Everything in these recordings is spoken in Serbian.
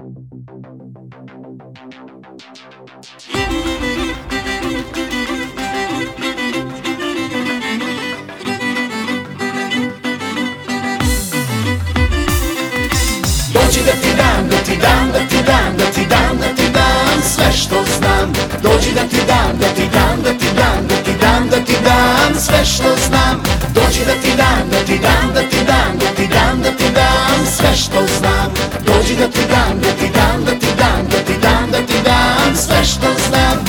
Dođi da ti dam, da ti dam, da ti dam, da ti dam, da ti dam sve što znam. Dođi da ti dam, da ti dam, da ti dam, da ti dam, da ti dam sve što znam. Dođi da ti dam, da ti dam, da ti dam, da ti dam, da ti dam sve što znam. Dođi da ti dam, da ti dam, da ti dam, da ti dam, da ti dam sve što znam.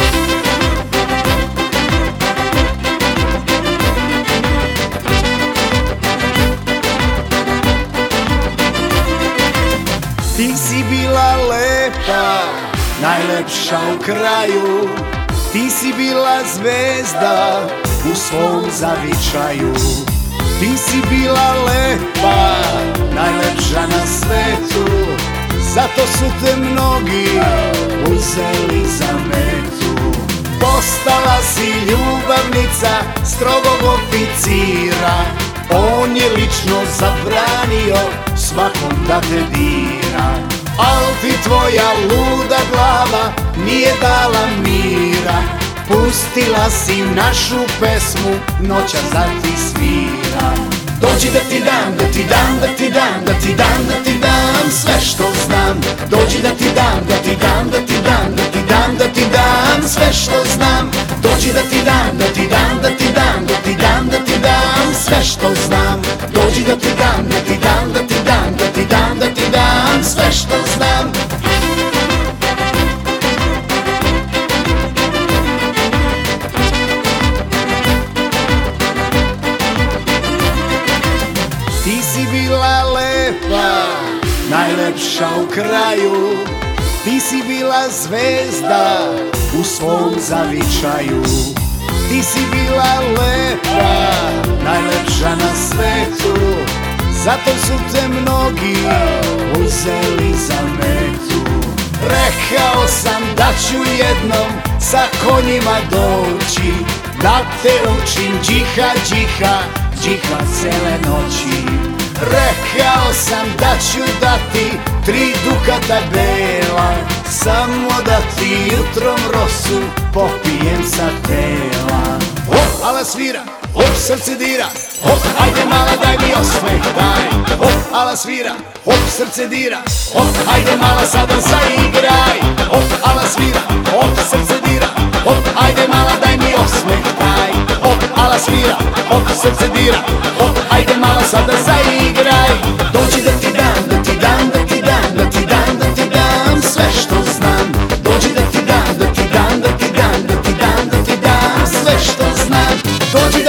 Ti si bila lepa, najlepša u kraju. Ti si bila zvezda u svom zavičaju. Ti si bila lepa, najlepša na svetu. Zato su te mnogi uzeli za metu. Postala si ljubavnica strogog oficira. On je lično zabranio svakom da te dira. Al ti tvoja luda glava nije dala mira. Pustila si našu pesmu, noća za ti svira. Dođi da ti dam, da ti dam, da ti dam, da ti dam, da ti dam sve što znam. Dođi da ti dam, da ti dam, da ti dam, da ti dam, da ti dam sve što znam. Dođi da ti dam, da ti dam, da ti dam, da ti dam, da ti dam sve što znam. Dođi da ti dam, da ti dam, da ti dam, da ti dam, da ti dam sve što znam. Ti si bila lepa, najlepša u kraju. Ti si bila zvezda u svom zavičaju. Ti si bila lepa, najlepša na svetu. Zato su te mnogi uzeli za metu. Rekao sam da ću jednom sa konjima doći, da te učim džiha, džiha, džiha cele noći. Rekao sam da ću dati 3 dukata bela, samo da ti jutrom rosu popijem sa tela. Hop, ala svira, hop, srce dira, hop, ajde mala daj mi osmeh, daj. Hop, ala svira, hop, srce dira, hop, ajde mala sada zaigraj. Hop, ala svira, hop, srce dira, hop, ajde mala daj mi osmeh, daj. Hop, ala svira, hop, srce dira, hop, ajde mala sada zaigraj. Dođi da ti dam, da ti dam, da ti dam, da ti dam, da ti dam sve što znam. Dođi da ti dam, da ti dam, da ti dam, da ti dam, da ti dam sve što znam. Dođi